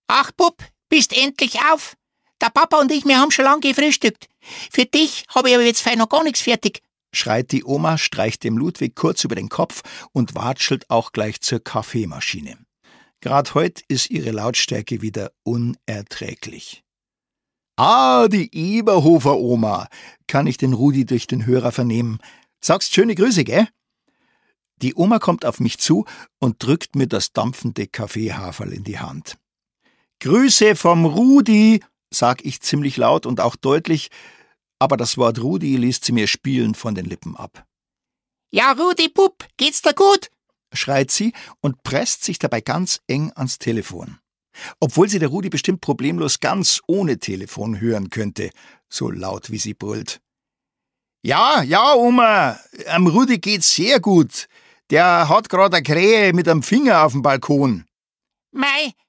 Ach, Bub, bist endlich auf? Der Papa und ich, wir haben schon lange gefrühstückt. Für dich habe ich aber jetzt fein noch gar nichts fertig, schreit die Oma, streicht dem Ludwig kurz über den Kopf und watschelt auch gleich zur Kaffeemaschine. Grad heut ist ihre Lautstärke wieder unerträglich. Ah, die Eberhofer Oma, kann ich den Rudi durch den Hörer vernehmen. Sagst schöne Grüße, gell? Die Oma kommt auf mich zu und drückt mir das dampfende Kaffeehaferl in die Hand. Grüße vom Rudi, sag ich ziemlich laut und auch deutlich, aber das Wort Rudi liest sie mir spielend von den Lippen ab. Ja, Rudi, Bub, geht's dir gut? Schreit sie und presst sich dabei ganz eng ans Telefon. Obwohl sie der Rudi bestimmt problemlos ganz ohne Telefon hören könnte, so laut wie sie brüllt. Ja, Oma, am Rudi geht's sehr gut. Der hat grad eine Krähe mit einem Finger auf dem Balkon. Mei,